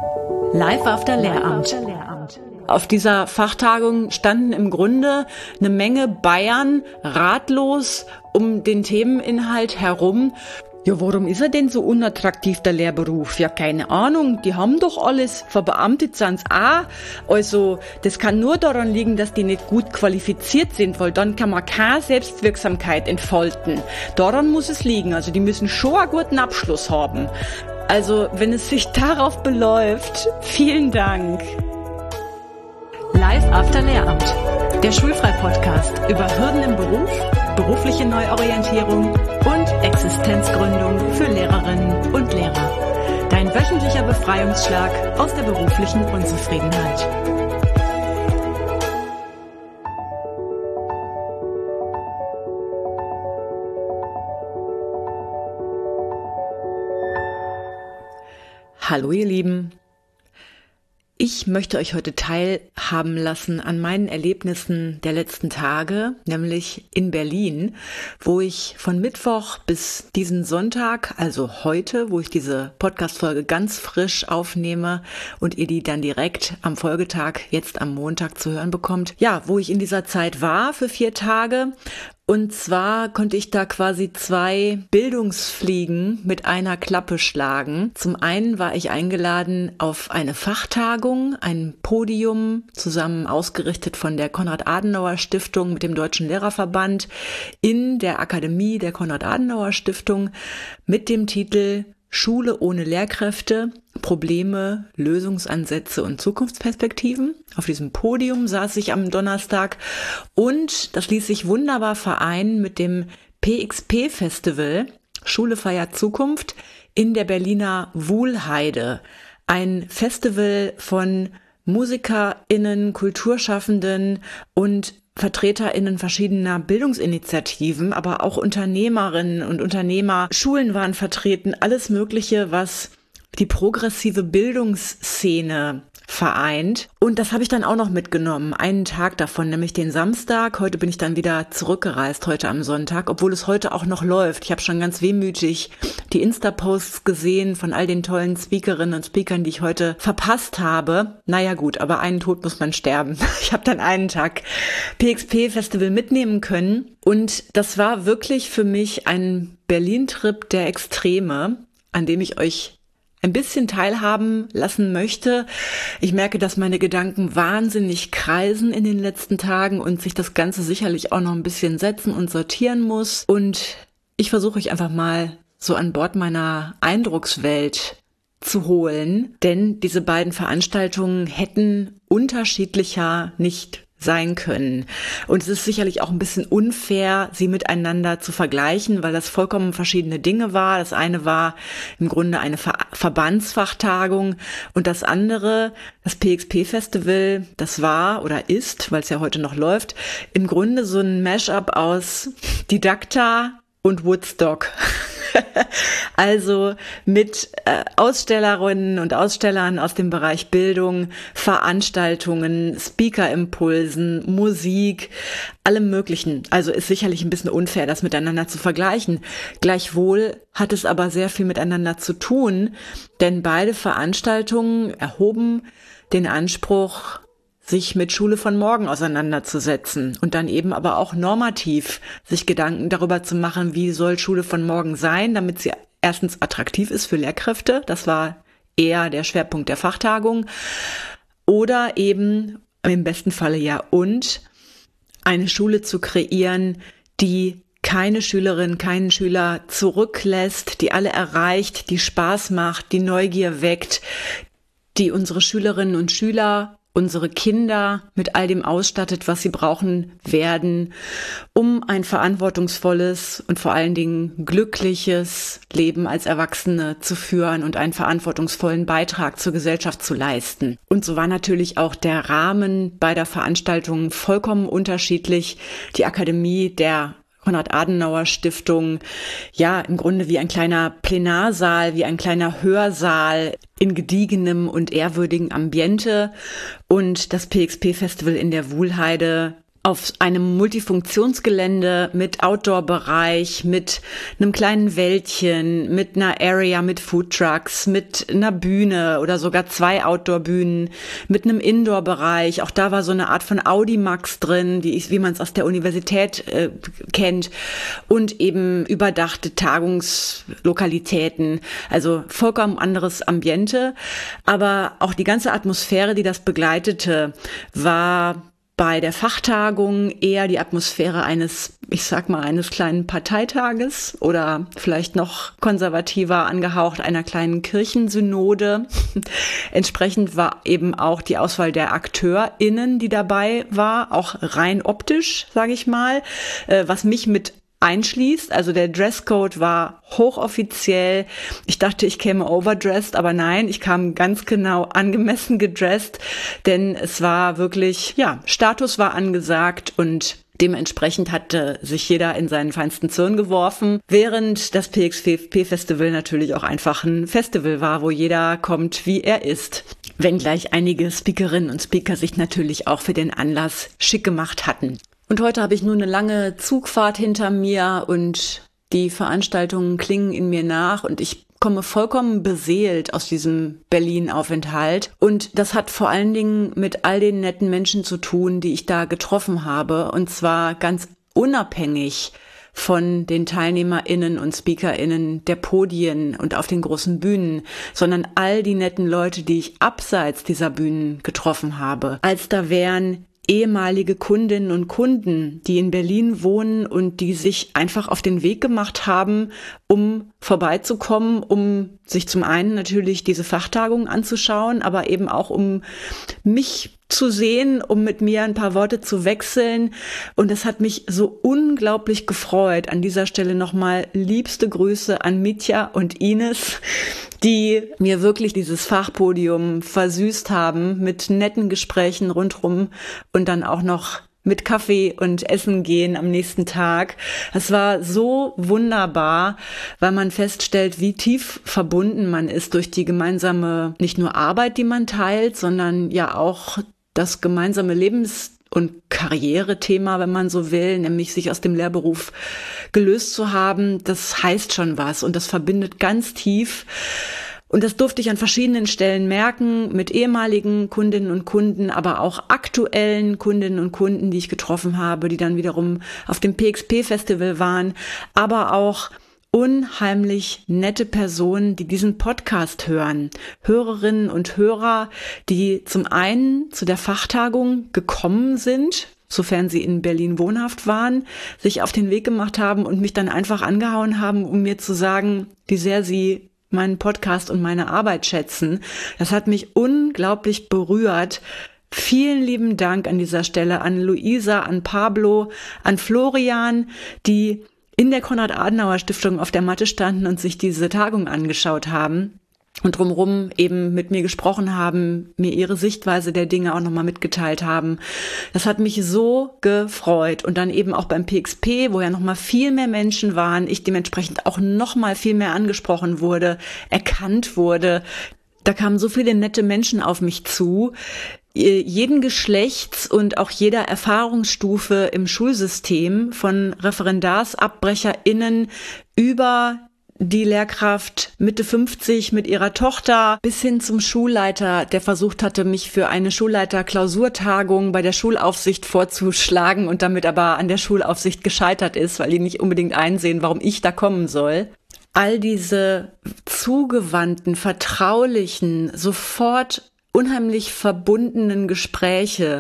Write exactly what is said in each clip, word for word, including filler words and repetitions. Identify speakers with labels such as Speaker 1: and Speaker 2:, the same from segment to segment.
Speaker 1: Live after Lehramt.
Speaker 2: Auf dieser Fachtagung standen im Grunde eine Menge Bayern ratlos um den Themeninhalt herum. Ja, warum ist er denn so unattraktiv, der Lehrberuf? Ja, keine Ahnung, die haben doch alles, verbeamtet sind's auch. Also, das kann nur daran liegen, dass die nicht gut qualifiziert sind, weil dann kann man keine Selbstwirksamkeit entfalten. Daran muss es liegen, also die müssen schon einen guten Abschluss haben. Also, wenn es sich darauf beläuft, vielen Dank.
Speaker 1: Live after Lehramt, der Schulfrei-Podcast über Hürden im Beruf, berufliche Neuorientierung und Existenzgründung für Lehrerinnen und Lehrer. Dein wöchentlicher Befreiungsschlag aus der beruflichen Unzufriedenheit.
Speaker 2: Hallo ihr Lieben. Ich möchte euch heute teilhaben lassen an meinen Erlebnissen der letzten Tage, nämlich in Berlin, wo ich von Mittwoch bis diesen Sonntag, also heute, wo ich diese Podcast-Folge ganz frisch aufnehme und ihr die dann direkt am Folgetag, jetzt am Montag zu hören bekommt, ja, wo ich in dieser Zeit war für vier Tage. Und zwar konnte ich da quasi zwei Bildungsfliegen mit einer Klappe schlagen. Zum einen war ich eingeladen auf eine Fachtagung, ein Podium, zusammen ausgerichtet von der Konrad-Adenauer-Stiftung mit dem Deutschen Lehrerverband in der Akademie der Konrad-Adenauer-Stiftung mit dem Titel Schule ohne Lehrkräfte, Probleme, Lösungsansätze und Zukunftsperspektiven. Auf diesem Podium saß ich am Donnerstag und das ließ sich wunderbar vereinen mit dem P X P-Festival Schule feiert Zukunft in der Berliner Wuhlheide. Ein Festival von MusikerInnen, Kulturschaffenden und VertreterInnen verschiedener Bildungsinitiativen, aber auch Unternehmerinnen und Unternehmer, Schulen waren vertreten, alles Mögliche, was die progressive Bildungsszene vereint. Und das habe ich dann auch noch mitgenommen, einen Tag davon, nämlich den Samstag. Heute bin ich dann wieder zurückgereist, heute am Sonntag, obwohl es heute auch noch läuft. Ich habe schon ganz wehmütig die Insta-Posts gesehen von all den tollen Speakerinnen und Speakern, die ich heute verpasst habe. Naja gut, aber einen Tod muss man sterben. Ich habe dann einen Tag P X P-Festival mitnehmen können und das war wirklich für mich ein Berlin-Trip der Extreme, an dem ich euch ein bisschen teilhaben lassen möchte. Ich merke, dass meine Gedanken wahnsinnig kreisen in den letzten Tagen und sich das Ganze sicherlich auch noch ein bisschen setzen und sortieren muss. Und ich versuche euch einfach mal so an Bord meiner Eindruckswelt zu holen, denn diese beiden Veranstaltungen hätten unterschiedlicher nicht sein können. Und es ist sicherlich auch ein bisschen unfair, sie miteinander zu vergleichen, weil das vollkommen verschiedene Dinge war. Das eine war im Grunde eine Ver- Verbandsfachtagung und das andere, das P X P-Festival, das war oder ist, weil es ja heute noch läuft, im Grunde so ein Mashup aus Didakta und Woodstock. Also mit äh, Ausstellerinnen und Ausstellern aus dem Bereich Bildung, Veranstaltungen, Speaker-Impulsen, Musik, allem Möglichen. Also ist sicherlich ein bisschen unfair, das miteinander zu vergleichen. Gleichwohl hat es aber sehr viel miteinander zu tun, denn beide Veranstaltungen erhoben den Anspruch, sich mit Schule von morgen auseinanderzusetzen und dann eben aber auch normativ sich Gedanken darüber zu machen, wie soll Schule von morgen sein, damit sie erstens attraktiv ist für Lehrkräfte, das war eher der Schwerpunkt der Fachtagung, oder eben im besten Falle ja und eine Schule zu kreieren, die keine Schülerin, keinen Schüler zurücklässt, die alle erreicht, die Spaß macht, die Neugier weckt, die unsere Schülerinnen und Schüler, unsere Kinder mit all dem ausstattet, was sie brauchen werden, um ein verantwortungsvolles und vor allen Dingen glückliches Leben als Erwachsene zu führen und einen verantwortungsvollen Beitrag zur Gesellschaft zu leisten. Und so war natürlich auch der Rahmen beider Veranstaltungen vollkommen unterschiedlich. Die Akademie der Konrad-Adenauer-Stiftung, ja, im Grunde wie ein kleiner Plenarsaal, wie ein kleiner Hörsaal in gediegenem und ehrwürdigem Ambiente und das P X P-Festival in der Wuhlheide auf einem Multifunktionsgelände mit Outdoor-Bereich, mit einem kleinen Wäldchen, mit einer Area mit Foodtrucks, mit einer Bühne oder sogar zwei Outdoor-Bühnen, mit einem Indoor-Bereich. Auch da war so eine Art von Audimax drin, wie, wie man es aus der Universität äh, kennt, und eben überdachte Tagungslokalitäten. Also vollkommen anderes Ambiente, aber auch die ganze Atmosphäre, die das begleitete, war bei der Fachtagung eher die Atmosphäre eines, ich sag mal, eines kleinen Parteitages oder vielleicht noch konservativer angehaucht einer kleinen Kirchensynode. Entsprechend war eben auch die Auswahl der AkteurInnen, die dabei war, auch rein optisch, sage ich mal, was mich mit einschließt. Also der Dresscode war hochoffiziell. Ich dachte, ich käme overdressed, aber nein, ich kam ganz genau angemessen gedressed, denn es war wirklich, ja, Status war angesagt und dementsprechend hatte sich jeder in seinen feinsten Zwirn geworfen, während das P X P Festival natürlich auch einfach ein Festival war, wo jeder kommt, wie er ist. Wenngleich einige Speakerinnen und Speaker sich natürlich auch für den Anlass schick gemacht hatten. Und heute habe ich nur eine lange Zugfahrt hinter mir und die Veranstaltungen klingen in mir nach und ich komme vollkommen beseelt aus diesem Berlin-Aufenthalt. Und das hat vor allen Dingen mit all den netten Menschen zu tun, die ich da getroffen habe. Und zwar ganz unabhängig von den TeilnehmerInnen und SpeakerInnen der Podien und auf den großen Bühnen, sondern all die netten Leute, die ich abseits dieser Bühnen getroffen habe. Als da wären ehemalige Kundinnen und Kunden, die in Berlin wohnen und die sich einfach auf den Weg gemacht haben, um vorbeizukommen, um sich zum einen natürlich diese Fachtagung anzuschauen, aber eben auch um mich zu sehen, um mit mir ein paar Worte zu wechseln. Und es hat mich so unglaublich gefreut. An dieser Stelle nochmal liebste Grüße an Mitja und Ines, die mir wirklich dieses Fachpodium versüßt haben mit netten Gesprächen rundherum und dann auch noch mit Kaffee und Essen gehen am nächsten Tag. Es war so wunderbar, weil man feststellt, wie tief verbunden man ist durch die gemeinsame, nicht nur Arbeit, die man teilt, sondern ja auch das gemeinsame Lebens- und Karrierethema, wenn man so will, nämlich sich aus dem Lehrberuf gelöst zu haben. Das heißt schon was und das verbindet ganz tief. Und das durfte ich an verschiedenen Stellen merken, mit ehemaligen Kundinnen und Kunden, aber auch aktuellen Kundinnen und Kunden, die ich getroffen habe, die dann wiederum auf dem P X P Festival waren, aber auch unheimlich nette Personen, die diesen Podcast hören. Hörerinnen und Hörer, die zum einen zu der Fachtagung gekommen sind, sofern sie in Berlin wohnhaft waren, sich auf den Weg gemacht haben und mich dann einfach angehauen haben, um mir zu sagen, wie sehr sie meinen Podcast und meine Arbeit schätzen. Das hat mich unglaublich berührt. Vielen lieben Dank an dieser Stelle an Luisa, an Pablo, an Florian, die in der Konrad-Adenauer-Stiftung auf der Matte standen und sich diese Tagung angeschaut haben und drumherum eben mit mir gesprochen haben, mir ihre Sichtweise der Dinge auch nochmal mitgeteilt haben. Das hat mich so gefreut. Und dann eben auch beim P X P, wo ja nochmal viel mehr Menschen waren, ich dementsprechend auch nochmal viel mehr angesprochen wurde, erkannt wurde. Da kamen so viele nette Menschen auf mich zu, jeden Geschlechts und auch jeder Erfahrungsstufe im Schulsystem, von ReferendarsabbrecherInnen über die Lehrkraft Mitte fünfzig mit ihrer Tochter bis hin zum Schulleiter, der versucht hatte, mich für eine Schulleiter-Klausurtagung bei der Schulaufsicht vorzuschlagen und damit aber an der Schulaufsicht gescheitert ist, weil die nicht unbedingt einsehen, warum ich da kommen soll. All diese zugewandten, vertraulichen, sofort unheimlich verbundenen Gespräche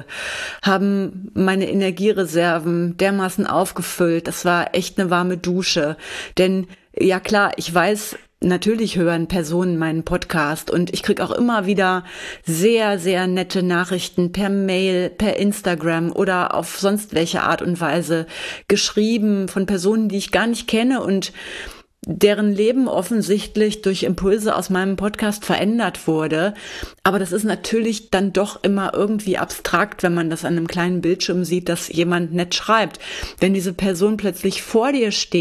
Speaker 2: haben meine Energiereserven dermaßen aufgefüllt. Das war echt eine warme Dusche. Denn ja klar, ich weiß, natürlich hören Personen meinen Podcast und ich kriege auch immer wieder sehr, sehr nette Nachrichten per Mail, per Instagram oder auf sonst welche Art und Weise geschrieben von Personen, die ich gar nicht kenne und deren Leben offensichtlich durch Impulse aus meinem Podcast verändert wurde. Aber das ist natürlich dann doch immer irgendwie abstrakt, wenn man das an einem kleinen Bildschirm sieht, dass jemand nett schreibt. Wenn diese Person plötzlich vor dir steht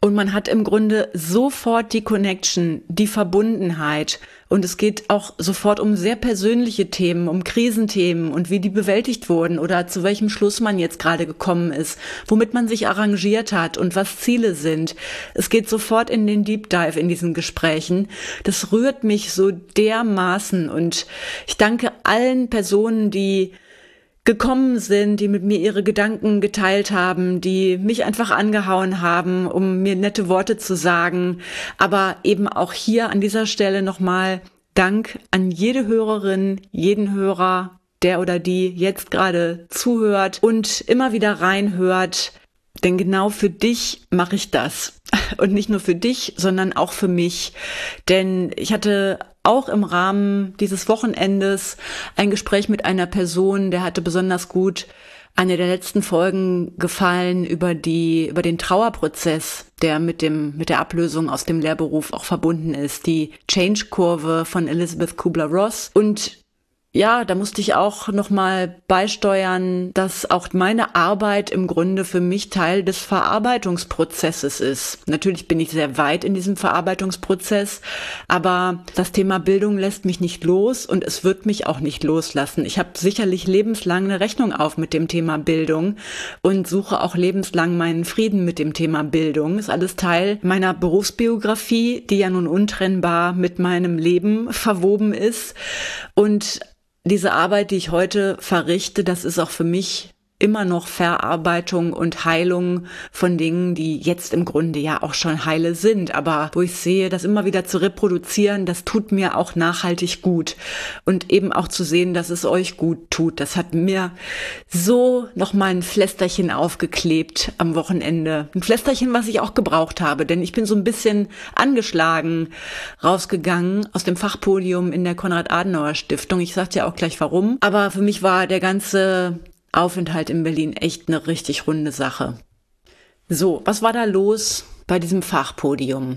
Speaker 2: Und man hat im Grunde sofort die Connection, die Verbundenheit. Und es geht auch sofort um sehr persönliche Themen, um Krisenthemen und wie die bewältigt wurden oder zu welchem Schluss man jetzt gerade gekommen ist, womit man sich arrangiert hat und was Ziele sind. Es geht sofort in den Deep Dive in diesen Gesprächen. Das rührt mich so dermaßen und ich danke allen Personen, die gekommen sind, die mit mir ihre Gedanken geteilt haben, die mich einfach angehauen haben, um mir nette Worte zu sagen. Aber eben auch hier an dieser Stelle nochmal Dank an jede Hörerin, jeden Hörer, der oder die jetzt gerade zuhört und immer wieder reinhört. Denn genau für dich mache ich das. Und nicht nur für dich, sondern auch für mich. Denn ich hatte auch im Rahmen dieses Wochenendes ein Gespräch mit einer Person, der hatte besonders gut eine der letzten Folgen gefallen über die, über den Trauerprozess, der mit dem, mit der Ablösung aus dem Lehrberuf auch verbunden ist. Die Change-Kurve von Elizabeth Kubler-Ross. Und ja, da musste ich auch nochmal beisteuern, dass auch meine Arbeit im Grunde für mich Teil des Verarbeitungsprozesses ist. Natürlich bin ich sehr weit in diesem Verarbeitungsprozess, aber das Thema Bildung lässt mich nicht los und es wird mich auch nicht loslassen. Ich habe sicherlich lebenslang eine Rechnung auf mit dem Thema Bildung und suche auch lebenslang meinen Frieden mit dem Thema Bildung. Ist alles Teil meiner Berufsbiografie, die ja nun untrennbar mit meinem Leben verwoben ist. Und diese Arbeit, die ich heute verrichte, das ist auch für mich immer noch Verarbeitung und Heilung von Dingen, die jetzt im Grunde ja auch schon heile sind. Aber wo ich sehe, das immer wieder zu reproduzieren, das tut mir auch nachhaltig gut. Und eben auch zu sehen, dass es euch gut tut. Das hat mir so nochmal ein Pflästerchen aufgeklebt am Wochenende. Ein Pflästerchen, was ich auch gebraucht habe. Denn ich bin so ein bisschen angeschlagen rausgegangen aus dem Fachpodium in der Konrad-Adenauer-Stiftung. Ich sag dir auch gleich warum. Aber für mich war der ganze Aufenthalt in Berlin echt eine richtig runde Sache. So, was war da los bei diesem Fachpodium?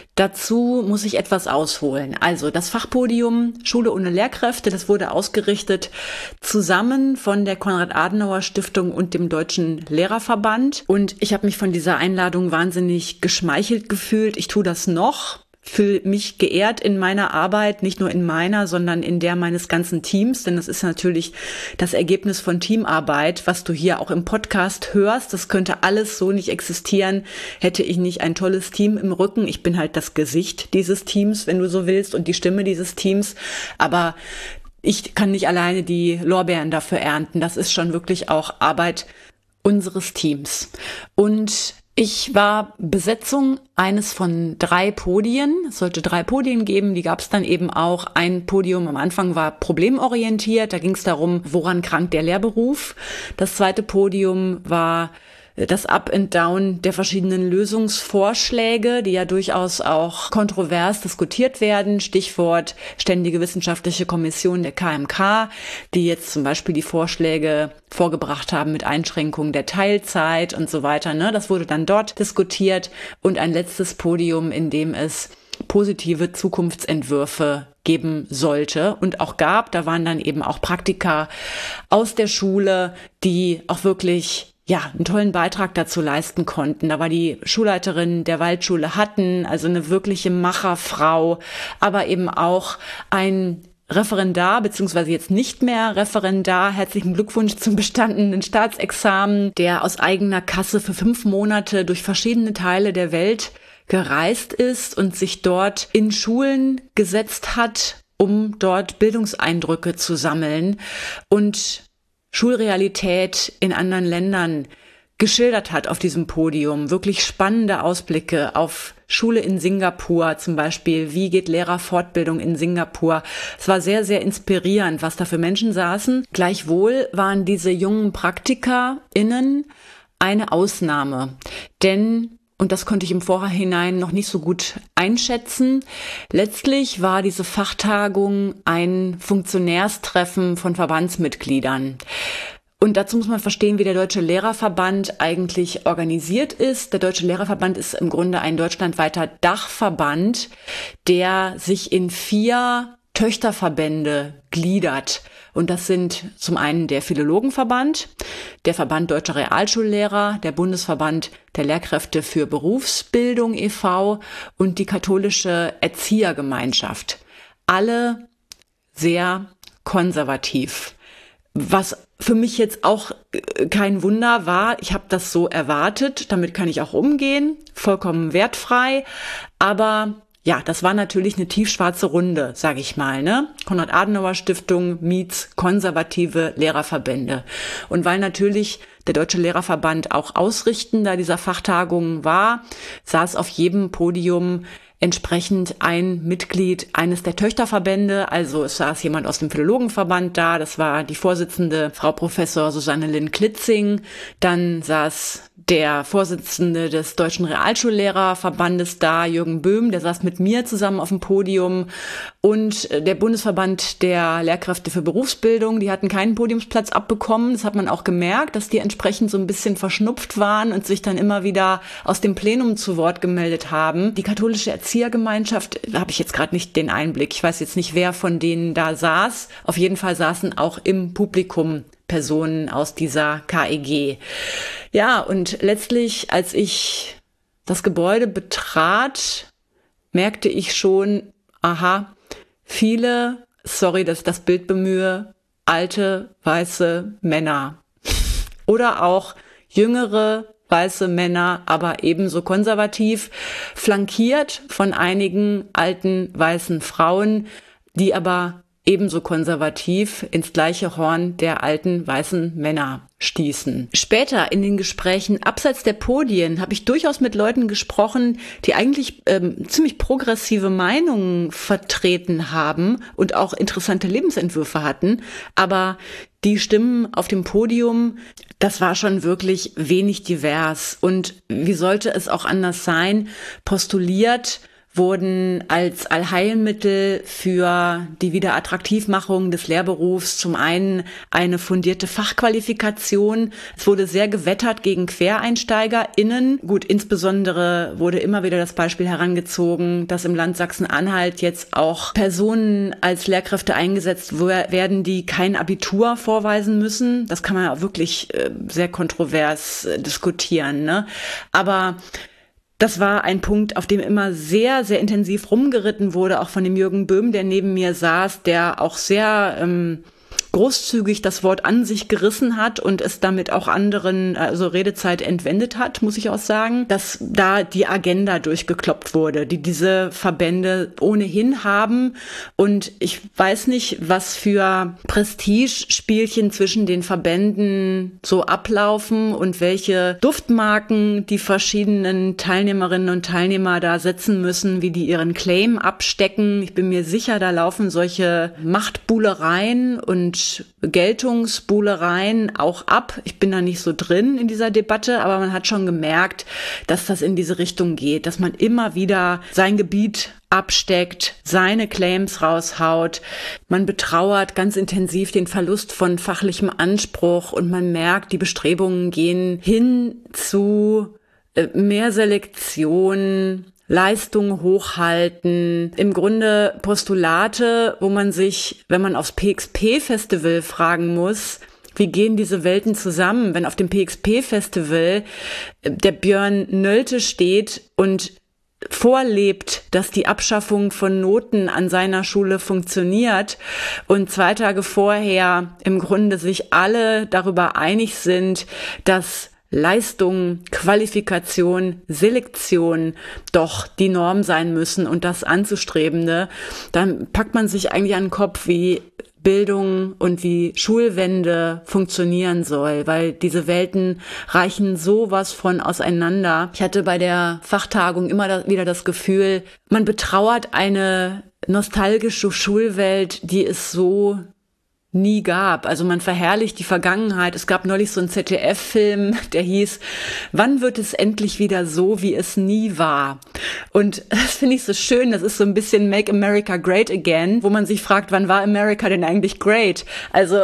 Speaker 2: Dazu muss ich etwas ausholen. Also das Fachpodium Schule ohne Lehrkräfte, das wurde ausgerichtet zusammen von der Konrad-Adenauer-Stiftung und dem Deutschen Lehrerverband. Und ich habe mich von dieser Einladung wahnsinnig geschmeichelt gefühlt. Ich tue das noch. Fühle mich geehrt in meiner Arbeit, nicht nur in meiner, sondern in der meines ganzen Teams, denn das ist natürlich das Ergebnis von Teamarbeit, was du hier auch im Podcast hörst. Das könnte alles so nicht existieren, hätte ich nicht ein tolles Team im Rücken. Ich bin halt das Gesicht dieses Teams, wenn du so willst, und die Stimme dieses Teams, aber ich kann nicht alleine die Lorbeeren dafür ernten. Das ist schon wirklich auch Arbeit unseres Teams. Und ich war Besetzung eines von drei Podien. Es sollte drei Podien geben, die gab es dann eben auch. Ein Podium am Anfang war problemorientiert, da ging es darum, woran krankt der Lehrberuf. Das zweite Podium war das Up and Down der verschiedenen Lösungsvorschläge, die ja durchaus auch kontrovers diskutiert werden. Stichwort Ständige Wissenschaftliche Kommission der K M K, die jetzt zum Beispiel die Vorschläge vorgebracht haben mit Einschränkung der Teilzeit und so weiter. Ne? Das wurde dann dort diskutiert. Und ein letztes Podium, in dem es positive Zukunftsentwürfe geben sollte und auch gab. Da waren dann eben auch Praktika aus der Schule, die auch wirklich ja, einen tollen Beitrag dazu leisten konnten. Da war die Schulleiterin der Waldschule Hatten, also eine wirkliche Macherfrau, aber eben auch ein Referendar, beziehungsweise jetzt nicht mehr Referendar. Herzlichen Glückwunsch zum bestandenen Staatsexamen, der aus eigener Kasse für fünf Monate durch verschiedene Teile der Welt gereist ist und sich dort in Schulen gesetzt hat, um dort Bildungseindrücke zu sammeln und Schulrealität in anderen Ländern geschildert hat auf diesem Podium. Wirklich spannende Ausblicke auf Schule in Singapur zum Beispiel. Wie geht Lehrerfortbildung in Singapur? Es war sehr, sehr inspirierend, was da für Menschen saßen. Gleichwohl waren diese jungen PraktikerInnen eine Ausnahme. Denn und das konnte ich im Vorhinein noch nicht so gut einschätzen. Letztlich war diese Fachtagung ein Funktionärstreffen von Verbandsmitgliedern. Und dazu muss man verstehen, wie der Deutsche Lehrerverband eigentlich organisiert ist. Der Deutsche Lehrerverband ist im Grunde ein deutschlandweiter Dachverband, der sich in vier Töchterverbände gliedert. Und das sind zum einen der Philologenverband, der Verband Deutscher Realschullehrer, der Bundesverband der Lehrkräfte für Berufsbildung e V und die katholische Erziehergemeinschaft. Alle sehr konservativ. Was für mich jetzt auch kein Wunder war, ich habe das so erwartet, damit kann ich auch umgehen, vollkommen wertfrei, aber ja, das war natürlich eine tiefschwarze Runde, sage ich mal, ne? Konrad-Adenauer-Stiftung meets konservative Lehrerverbände. Und weil natürlich der Deutsche Lehrerverband auch Ausrichtender dieser Fachtagungen war, saß auf jedem Podium entsprechend ein Mitglied eines der Töchterverbände, also es saß jemand aus dem Philologenverband da, das war die Vorsitzende Frau Professor Susanne Linn-Klitzing, dann saß der Vorsitzende des Deutschen Realschullehrerverbandes da, Jürgen Böhm, der saß mit mir zusammen auf dem Podium und der Bundesverband der Lehrkräfte für Berufsbildung, die hatten keinen Podiumsplatz abbekommen, das hat man auch gemerkt, dass die entsprechend so ein bisschen verschnupft waren und sich dann immer wieder aus dem Plenum zu Wort gemeldet haben. Die katholische Erziehergemeinschaft, da habe ich jetzt gerade nicht den Einblick, ich weiß jetzt nicht, wer von denen da saß, auf jeden Fall saßen auch im Publikum Personen aus dieser K E G. Ja, und letztlich, als ich das Gebäude betrat, merkte ich schon, aha, viele, sorry, dass ich das Bild bemühe, alte, weiße Männer. Oder auch jüngere, weiße Männer, aber ebenso konservativ, flankiert von einigen alten, weißen Frauen, die aber ebenso konservativ ins gleiche Horn der alten weißen Männer stießen. Später in den Gesprächen abseits der Podien habe ich durchaus mit Leuten gesprochen, die eigentlich ähm, ziemlich progressive Meinungen vertreten haben und auch interessante Lebensentwürfe hatten, aber die Stimmen auf dem Podium, das war schon wirklich wenig divers. Und wie sollte es auch anders sein, postuliert wurden als Allheilmittel für die Wiederattraktivmachung des Lehrberufs zum einen eine fundierte Fachqualifikation. Es wurde sehr gewettert gegen QuereinsteigerInnen. Gut, insbesondere wurde immer wieder das Beispiel herangezogen, dass im Land Sachsen-Anhalt jetzt auch Personen als Lehrkräfte eingesetzt werden, die kein Abitur vorweisen müssen. Das kann man ja wirklich äh, sehr kontrovers äh, diskutieren, ne? Aber das war ein Punkt, auf dem immer sehr, sehr intensiv rumgeritten wurde, auch von dem Jürgen Böhm, der neben mir saß, der auch sehr ähm, großzügig das Wort an sich gerissen hat und es damit auch anderen, also Redezeit entwendet hat, muss ich auch sagen, dass da die Agenda durchgekloppt wurde, die diese Verbände ohnehin haben. Und ich weiß nicht, was für Prestigespielchen zwischen den Verbänden so ablaufen und welche Duftmarken die verschiedenen Teilnehmerinnen und Teilnehmer da setzen müssen, wie die ihren Claim abstecken. Ich bin mir sicher, da laufen solche Machtbuhlereien und Geltungsbuhlereien auch ab. Ich bin da nicht so drin in dieser Debatte, aber man hat schon gemerkt, dass das in diese Richtung geht, dass man immer wieder sein Gebiet absteckt, seine Claims raushaut. Man betrauert ganz intensiv den Verlust von fachlichem Anspruch und man merkt, die Bestrebungen gehen hin zu mehr Selektion, Leistung hochhalten, im Grunde Postulate, wo man sich, wenn man aufs P X P-Festival fragen muss, wie gehen diese Welten zusammen, wenn auf dem P X P-Festival der Björn Nölte steht und vorlebt, dass die Abschaffung von Noten an seiner Schule funktioniert und zwei Tage vorher im Grunde sich alle darüber einig sind, dass Leistung, Qualifikation, Selektion doch die Norm sein müssen und das Anzustrebende, dann packt man sich eigentlich an den Kopf, wie Bildung und wie Schulwende funktionieren soll, weil diese Welten reichen sowas von auseinander. Ich hatte bei der Fachtagung immer da, wieder das Gefühl, man betrauert eine nostalgische Schulwelt, die es so nie gab. Also man verherrlicht die Vergangenheit. Es gab neulich so einen Z D F-Film, der hieß, wann wird es endlich wieder so, wie es nie war? Und das finde ich so schön. Das ist so ein bisschen Make America Great Again, wo man sich fragt, wann war America denn eigentlich great? Also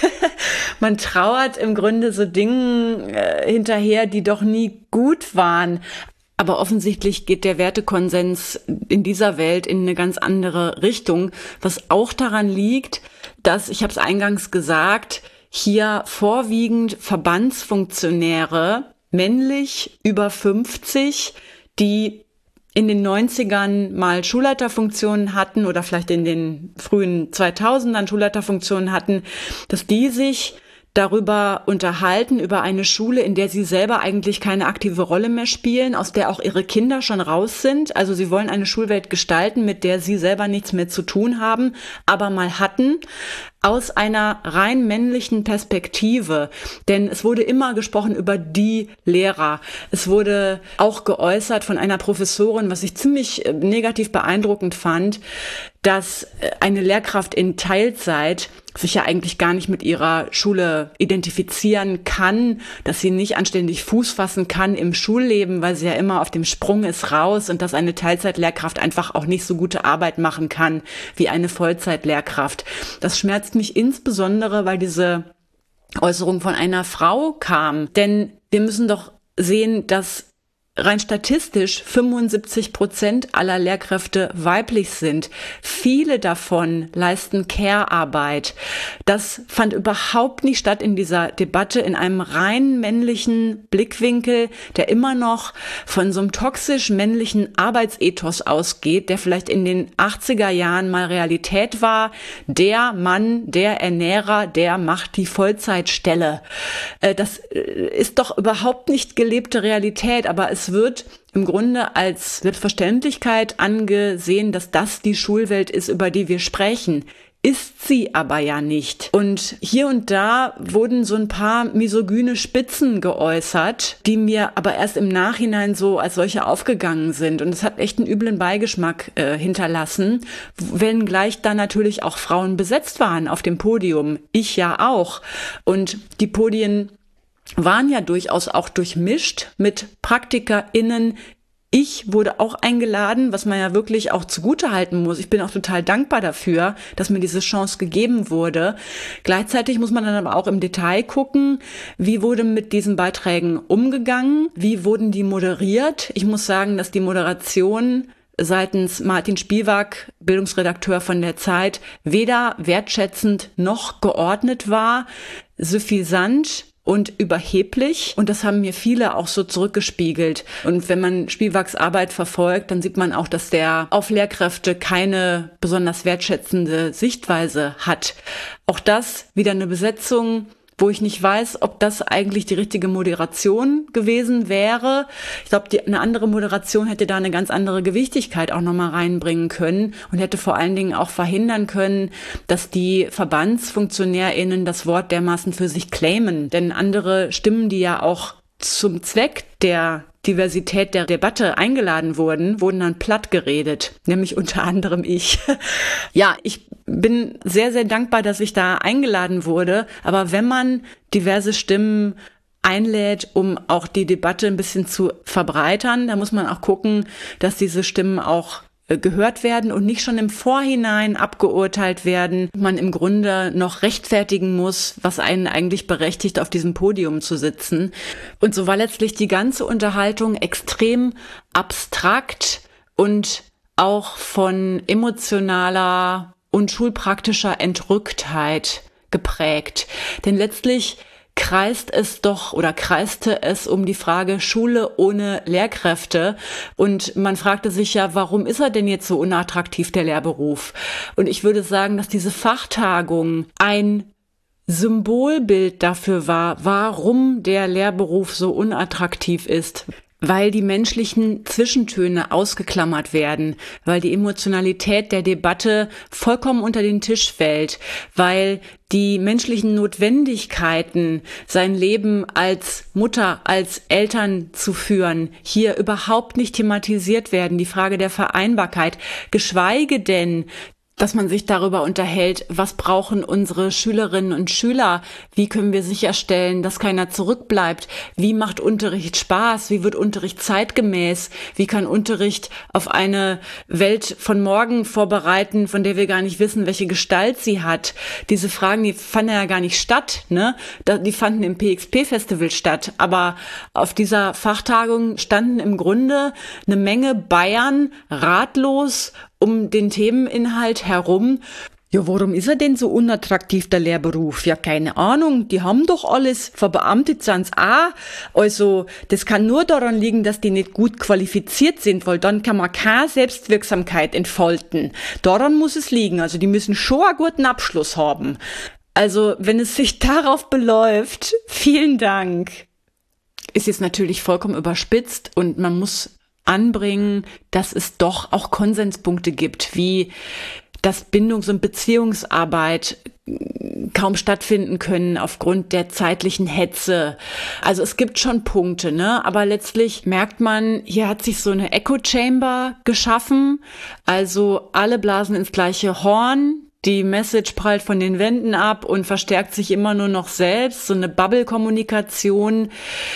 Speaker 2: man trauert im Grunde so Dingen äh, hinterher, die doch nie gut waren. Aber offensichtlich geht der Wertekonsens in dieser Welt in eine ganz andere Richtung, was auch daran liegt, dass, ich habe es eingangs gesagt, hier vorwiegend Verbandsfunktionäre, männlich über fünfzig, die in den neunzigern mal Schulleiterfunktionen hatten oder vielleicht in den frühen zweitausendern Schulleiterfunktionen hatten, dass die sich darüber unterhalten, über eine Schule, in der sie selber eigentlich keine aktive Rolle mehr spielen, aus der auch ihre Kinder schon raus sind. Also sie wollen eine Schulwelt gestalten, mit der sie selber nichts mehr zu tun haben, aber mal hatten, aus einer rein männlichen Perspektive. Denn es wurde immer gesprochen über die Lehrer. Es wurde auch geäußert von einer Professorin, was ich ziemlich negativ beeindruckend fand, dass eine Lehrkraft in Teilzeit sich ja eigentlich gar nicht mit ihrer Schule identifizieren kann, dass sie nicht anständig Fuß fassen kann im Schulleben, weil sie ja immer auf dem Sprung ist raus, und dass eine Teilzeitlehrkraft einfach auch nicht so gute Arbeit machen kann wie eine Vollzeitlehrkraft. Das schmerzt mich insbesondere, weil diese Äußerung von einer Frau kam. Denn wir müssen doch sehen, dass rein statistisch fünfundsiebzig Prozent aller Lehrkräfte weiblich sind. Viele davon leisten Care-Arbeit. Das fand überhaupt nicht statt in dieser Debatte, in einem rein männlichen Blickwinkel, der immer noch von so einem toxisch männlichen Arbeitsethos ausgeht, der vielleicht in den achtziger Jahren mal Realität war. Der Mann, der Ernährer, der macht die Vollzeitstelle. Das ist doch überhaupt nicht gelebte Realität, aber es wird im Grunde als Selbstverständlichkeit angesehen, dass das die Schulwelt ist, über die wir sprechen. Ist sie aber ja nicht. Und hier und da wurden so ein paar misogyne Spitzen geäußert, die mir aber erst im Nachhinein so als solche aufgegangen sind. Und es hat echt einen üblen Beigeschmack äh, hinterlassen, wenngleich da natürlich auch Frauen besetzt waren auf dem Podium. Ich ja auch. Und die Podien waren ja durchaus auch durchmischt mit PraktikerInnen. Ich wurde auch eingeladen, was man ja wirklich auch zugutehalten muss. Ich bin auch total dankbar dafür, dass mir diese Chance gegeben wurde. Gleichzeitig muss man dann aber auch im Detail gucken, wie wurde mit diesen Beiträgen umgegangen, wie wurden die moderiert. Ich muss sagen, dass die Moderation seitens Martin Spiewak, Bildungsredakteur von der Zeit, weder wertschätzend noch geordnet war, suffisant und überheblich. Und das haben mir viele auch so zurückgespiegelt. Und wenn man Spiewaks Arbeit verfolgt, dann sieht man auch, dass der auf Lehrkräfte keine besonders wertschätzende Sichtweise hat. Auch das wieder eine Besetzung, wo ich nicht weiß, ob das eigentlich die richtige Moderation gewesen wäre. Ich glaube, die, eine andere Moderation hätte da eine ganz andere Gewichtigkeit auch nochmal reinbringen können und hätte vor allen Dingen auch verhindern können, dass die VerbandsfunktionärInnen das Wort dermaßen für sich claimen. Denn andere Stimmen, die ja auch zum Zweck der Diversität der Debatte eingeladen wurden, wurden dann platt geredet, nämlich unter anderem ich. Ja, ich bin sehr, sehr dankbar, dass ich da eingeladen wurde, aber wenn man diverse Stimmen einlädt, um auch die Debatte ein bisschen zu verbreitern, dann muss man auch gucken, dass diese Stimmen auch gehört werden und nicht schon im Vorhinein abgeurteilt werden, man im Grunde noch rechtfertigen muss, was einen eigentlich berechtigt, auf diesem Podium zu sitzen. Und so war letztlich die ganze Unterhaltung extrem abstrakt und auch von emotionaler und schulpraktischer Entrücktheit geprägt. Denn letztlich kreist es doch oder kreiste es um die Frage Schule ohne Lehrkräfte. Und man fragte sich ja, warum ist er denn jetzt so unattraktiv, der Lehrberuf? Und ich würde sagen, dass diese Fachtagung ein Symbolbild dafür war, warum der Lehrberuf so unattraktiv ist. Weil die menschlichen Zwischentöne ausgeklammert werden, weil die Emotionalität der Debatte vollkommen unter den Tisch fällt, weil die menschlichen Notwendigkeiten, sein Leben als Mutter, als Eltern zu führen, hier überhaupt nicht thematisiert werden, die Frage der Vereinbarkeit, geschweige denn dass man sich darüber unterhält, was brauchen unsere Schülerinnen und Schüler, wie können wir sicherstellen, dass keiner zurückbleibt, wie macht Unterricht Spaß, wie wird Unterricht zeitgemäß, wie kann Unterricht auf eine Welt von morgen vorbereiten, von der wir gar nicht wissen, welche Gestalt sie hat. Diese Fragen, die fanden ja gar nicht statt, ne? Die fanden im P X P-Festival statt, aber auf dieser Fachtagung standen im Grunde eine Menge Bayern ratlos um den Themeninhalt herum. Ja, warum ist er denn so unattraktiv, der Lehrberuf? Ja, keine Ahnung, die haben doch alles, verbeamtet sind's auch. Also, das kann nur daran liegen, dass die nicht gut qualifiziert sind, weil dann kann man keine Selbstwirksamkeit entfalten. Daran muss es liegen, also die müssen schon einen guten Abschluss haben. Also, wenn es sich darauf beläuft, vielen Dank. Ist jetzt natürlich vollkommen überspitzt und man muss anbringen, dass es doch auch Konsenspunkte gibt, wie dass Bindungs- und Beziehungsarbeit kaum stattfinden können aufgrund der zeitlichen Hetze. Also es gibt schon Punkte, ne? Aber letztlich merkt man, hier hat sich so eine Echo Chamber geschaffen. Also alle blasen ins gleiche Horn. Die Message prallt von den Wänden ab und verstärkt sich immer nur noch selbst. So eine Bubble-Kommunikation,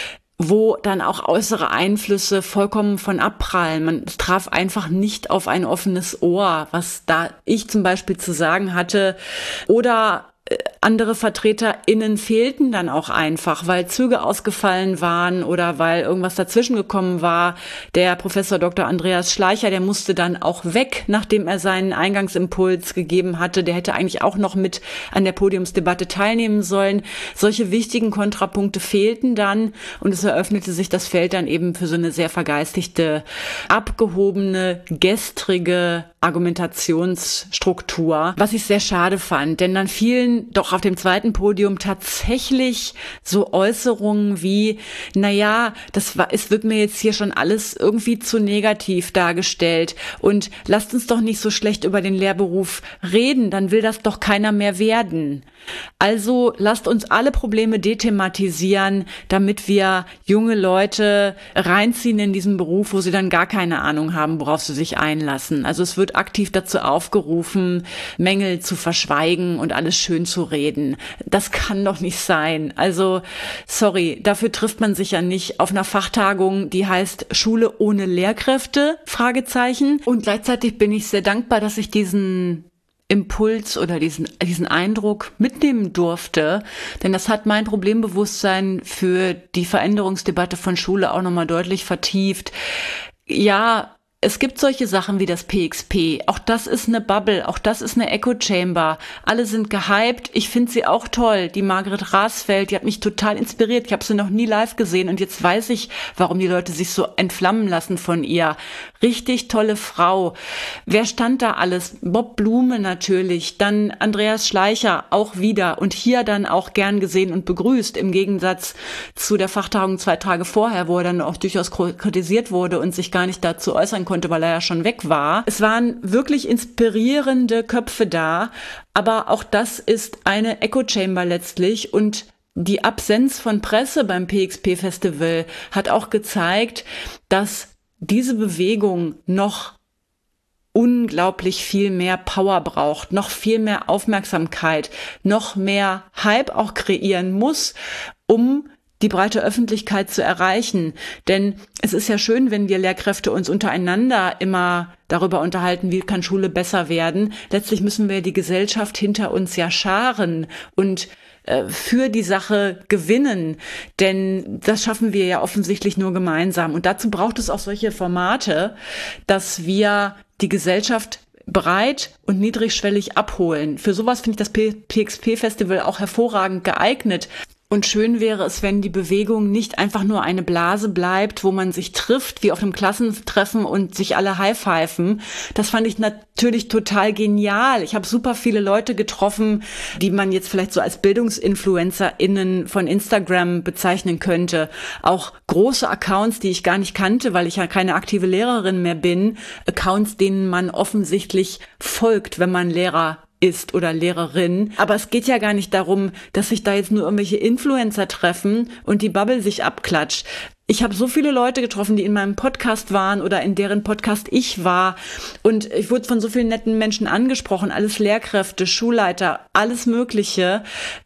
Speaker 2: wo dann auch äußere Einflüsse vollkommen von abprallen. Man traf einfach nicht auf ein offenes Ohr, was da ich zum Beispiel zu sagen hatte. Oder andere VertreterInnen fehlten dann auch einfach, weil Züge ausgefallen waren oder weil irgendwas dazwischen gekommen war. Der Professor Doktor Andreas Schleicher, der musste dann auch weg, nachdem er seinen Eingangsimpuls gegeben hatte. Der hätte eigentlich auch noch mit an der Podiumsdebatte teilnehmen sollen. Solche wichtigen Kontrapunkte fehlten dann und es eröffnete sich das Feld dann eben für so eine sehr vergeistigte, abgehobene, gestrige Argumentationsstruktur, was ich sehr schade fand, denn dann fielen doch auf dem zweiten Podium tatsächlich so Äußerungen wie, naja, das war, es wird mir jetzt hier schon alles irgendwie zu negativ dargestellt und lasst uns doch nicht so schlecht über den Lehrberuf reden, dann will das doch keiner mehr werden. Also lasst uns alle Probleme dethematisieren, damit wir junge Leute reinziehen in diesen Beruf, wo sie dann gar keine Ahnung haben, worauf sie sich einlassen. Also es wird aktiv dazu aufgerufen, Mängel zu verschweigen und alles schön zu reden. Das kann doch nicht sein. Also sorry, dafür trifft man sich ja nicht auf einer Fachtagung, die heißt Schule ohne Lehrkräfte, Fragezeichen. Und gleichzeitig bin ich sehr dankbar, dass ich diesen Impuls oder diesen, diesen Eindruck mitnehmen durfte, denn das hat mein Problembewusstsein für die Veränderungsdebatte von Schule auch nochmal deutlich vertieft. Ja, es gibt solche Sachen wie das P X P. Auch das ist eine Bubble, auch das ist eine Echo Chamber. Alle sind gehypt. Ich finde sie auch toll. Die Margret Rasfeld, die hat mich total inspiriert. Ich habe sie noch nie live gesehen und jetzt weiß ich, warum die Leute sich so entflammen lassen von ihr. Richtig tolle Frau. Wer stand da alles? Bob Blume natürlich, dann Andreas Schleicher auch wieder und hier dann auch gern gesehen und begrüßt, im Gegensatz zu der Fachtagung zwei Tage vorher, wo er dann auch durchaus kritisiert wurde und sich gar nicht dazu äußern konnte, weil er ja schon weg war. Es waren wirklich inspirierende Köpfe da, aber auch das ist eine Echo Chamber letztlich und die Absenz von Presse beim P X P-Festival hat auch gezeigt, dass diese Bewegung noch unglaublich viel mehr Power braucht, noch viel mehr Aufmerksamkeit, noch mehr Hype auch kreieren muss, um die breite Öffentlichkeit zu erreichen. Denn es ist ja schön, wenn wir Lehrkräfte uns untereinander immer darüber unterhalten, wie kann Schule besser werden. Letztlich müssen wir die Gesellschaft hinter uns ja scharen und äh, für die Sache gewinnen. Denn das schaffen wir ja offensichtlich nur gemeinsam. Und dazu braucht es auch solche Formate, dass wir die Gesellschaft breit und niedrigschwellig abholen. Für sowas finde ich das P X P-Festival auch hervorragend geeignet. Und schön wäre es, wenn die Bewegung nicht einfach nur eine Blase bleibt, wo man sich trifft, wie auf einem Klassentreffen und sich alle high-pfeifen. Das fand ich natürlich total genial. Ich habe super viele Leute getroffen, die man jetzt vielleicht so als BildungsinfluencerInnen von Instagram bezeichnen könnte. Auch große Accounts, die ich gar nicht kannte, weil ich ja keine aktive Lehrerin mehr bin. Accounts, denen man offensichtlich folgt, wenn man Lehrer ist oder Lehrerin. Aber es geht ja gar nicht darum, dass sich da jetzt nur irgendwelche Influencer treffen und die Bubble sich abklatscht. Ich habe so viele Leute getroffen, die in meinem Podcast waren oder in deren Podcast ich war. Und ich wurde von so vielen netten Menschen angesprochen. Alles Lehrkräfte, Schulleiter, alles Mögliche.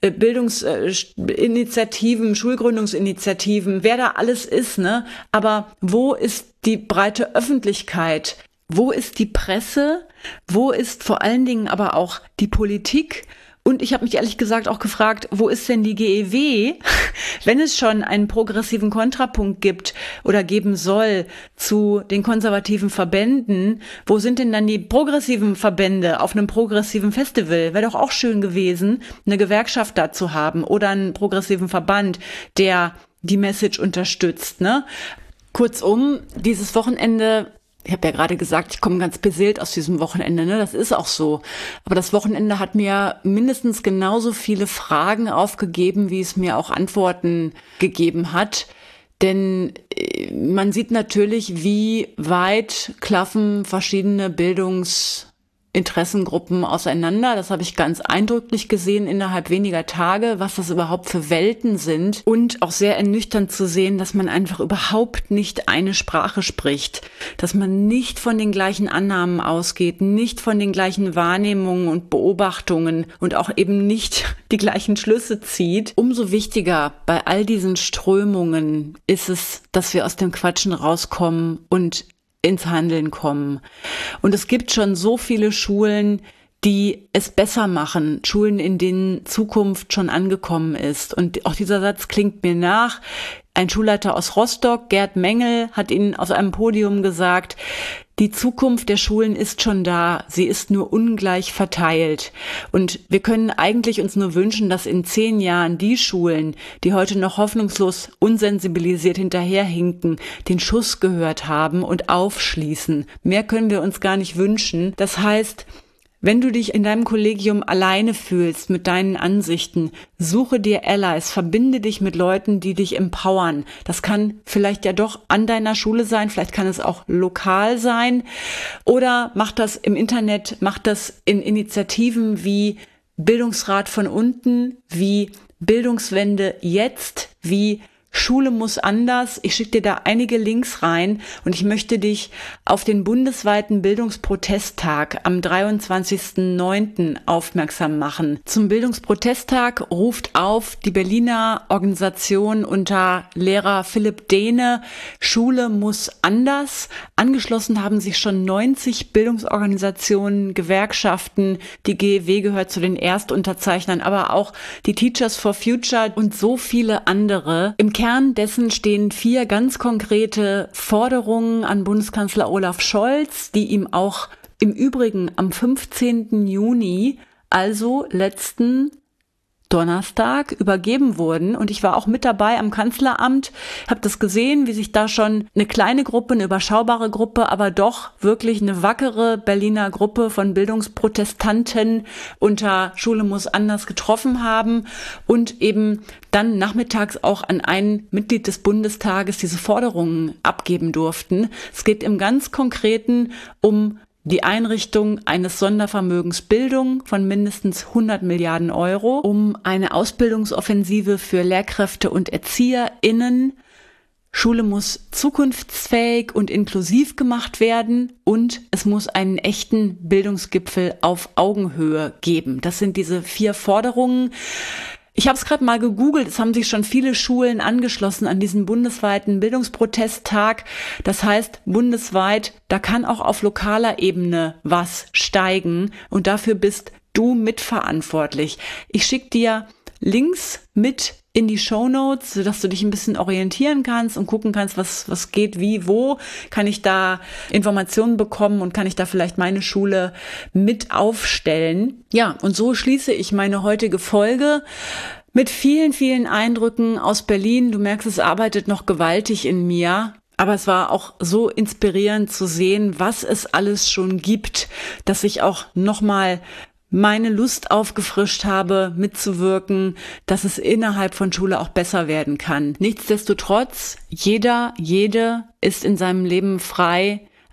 Speaker 2: Bildungsinitiativen, Schulgründungsinitiativen, wer da alles ist, ne? Aber wo ist die breite Öffentlichkeit? Wo ist die Presse? Wo ist vor allen Dingen aber auch die Politik? Und ich habe mich ehrlich gesagt auch gefragt, wo ist denn die G E W, wenn es schon einen progressiven Kontrapunkt gibt oder geben soll zu den konservativen Verbänden? Wo sind denn dann die progressiven Verbände auf einem progressiven Festival? Wäre doch auch schön gewesen, eine Gewerkschaft da zu haben oder einen progressiven Verband, der die Message unterstützt, ne? Kurzum, dieses Wochenende, ich habe ja gerade gesagt, ich komme ganz beseelt aus diesem Wochenende, ne? Das ist auch so. Aber das Wochenende hat mir mindestens genauso viele Fragen aufgegeben, wie es mir auch Antworten gegeben hat. Denn man sieht natürlich, wie weit klaffen verschiedene Bildungs- Interessengruppen auseinander. Das habe ich ganz eindrücklich gesehen innerhalb weniger Tage, was das überhaupt für Welten sind. Und auch sehr ernüchternd zu sehen, dass man einfach überhaupt nicht eine Sprache spricht. Dass man nicht von den gleichen Annahmen ausgeht, nicht von den gleichen Wahrnehmungen und Beobachtungen und auch eben nicht die gleichen Schlüsse zieht. Umso wichtiger bei all diesen Strömungen ist es, dass wir aus dem Quatschen rauskommen und ins Handeln kommen. Und es gibt schon so viele Schulen, die es besser machen, Schulen, in denen Zukunft schon angekommen ist. Und auch dieser Satz klingt mir nach. Ein Schulleiter aus Rostock, Gerd Mengel, hat Ihnen auf einem Podium gesagt, die Zukunft der Schulen ist schon da, sie ist nur ungleich verteilt. Und wir können eigentlich uns nur wünschen, dass in zehn Jahren die Schulen, die heute noch hoffnungslos unsensibilisiert hinterherhinken, den Schuss gehört haben und aufschließen. Mehr können wir uns gar nicht wünschen. Das heißt, wenn du dich in deinem Kollegium alleine fühlst mit deinen Ansichten, suche dir Allies, verbinde dich mit Leuten, die dich empowern. Das kann vielleicht ja doch an deiner Schule sein, vielleicht kann es auch lokal sein oder mach das im Internet, mach das in Initiativen wie Bildungsrat von unten, wie Bildungswende jetzt, wie Schule muss anders. Ich schicke dir da einige Links rein und ich möchte dich auf den bundesweiten Bildungsprotesttag am dreiundzwanzigsten neunten aufmerksam machen. Zum Bildungsprotesttag ruft auf die Berliner Organisation unter Lehrer Philipp Dehne Schule muss anders. Angeschlossen haben sich schon neunzig Bildungsorganisationen, Gewerkschaften. Die G E W gehört zu den Erstunterzeichnern, aber auch die Teachers for Future und so viele andere. Im Kern dessen stehen vier ganz konkrete Forderungen an Bundeskanzler Olaf Scholz, die ihm auch im Übrigen am fünfzehnten Juni, also letzten Donnerstag, übergeben wurden. Und ich war auch mit dabei am Kanzleramt, habe das gesehen, wie sich da schon eine kleine Gruppe, eine überschaubare Gruppe, aber doch wirklich eine wackere Berliner Gruppe von Bildungsprotestanten unter Schule muss anders getroffen haben und eben dann nachmittags auch an ein Mitglied des Bundestages diese Forderungen abgeben durften. Es geht im ganz Konkreten um die Einrichtung eines Sondervermögens Bildung von mindestens hundert Milliarden Euro, um eine Ausbildungsoffensive für Lehrkräfte und ErzieherInnen. Schule muss zukunftsfähig und inklusiv gemacht werden und es muss einen echten Bildungsgipfel auf Augenhöhe geben. Das sind diese vier Forderungen. Ich habe es gerade mal gegoogelt, es haben sich schon viele Schulen angeschlossen an diesen bundesweiten Bildungsprotesttag. Das heißt, bundesweit, da kann auch auf lokaler Ebene was steigen und dafür bist du mitverantwortlich. Ich schicke dir Links mit in die Shownotes, sodass du dich ein bisschen orientieren kannst und gucken kannst, was was geht, wie, wo. Kann ich da Informationen bekommen und kann ich da vielleicht meine Schule mit aufstellen? Ja, und so schließe ich meine heutige Folge mit vielen, vielen Eindrücken aus Berlin. Du merkst, es arbeitet noch gewaltig in mir. Aber es war auch so inspirierend zu sehen, was es alles schon gibt, dass ich auch nochmal meine Lust aufgefrischt habe, mitzuwirken, dass es innerhalb von Schule auch besser werden kann. Nichtsdestotrotz, jeder, jede ist in seinem Leben frei,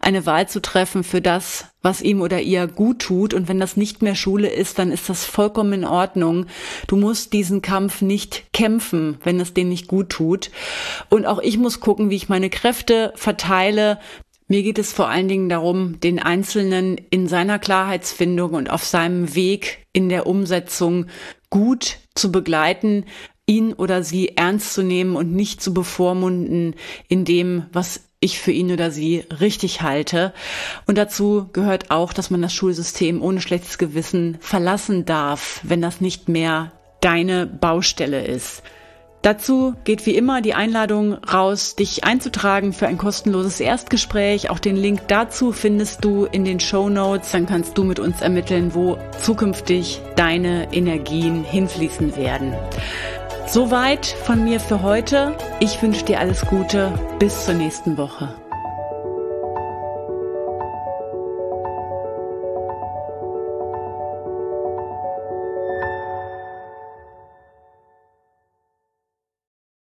Speaker 2: eine Wahl zu treffen für das, was ihm oder ihr gut tut. Und wenn das nicht mehr Schule ist, dann ist das vollkommen in Ordnung. Du musst diesen Kampf nicht kämpfen, wenn es denen nicht gut tut. Und auch ich muss gucken, wie ich meine Kräfte verteile. Mir geht es vor allen Dingen darum, den Einzelnen in seiner Klarheitsfindung und auf seinem Weg in der Umsetzung gut zu begleiten, ihn oder sie ernst zu nehmen und nicht zu bevormunden in dem, was ich für ihn oder sie richtig halte. Und dazu gehört auch, dass man das Schulsystem ohne schlechtes Gewissen verlassen darf, wenn das nicht mehr deine Baustelle ist. Dazu geht wie immer die Einladung raus, dich einzutragen für ein kostenloses Erstgespräch. Auch den Link dazu findest du in den Shownotes. Dann kannst du mit uns ermitteln, wo zukünftig deine Energien hinfließen werden. Soweit von mir für heute. Ich wünsche dir alles Gute. Bis zur nächsten Woche.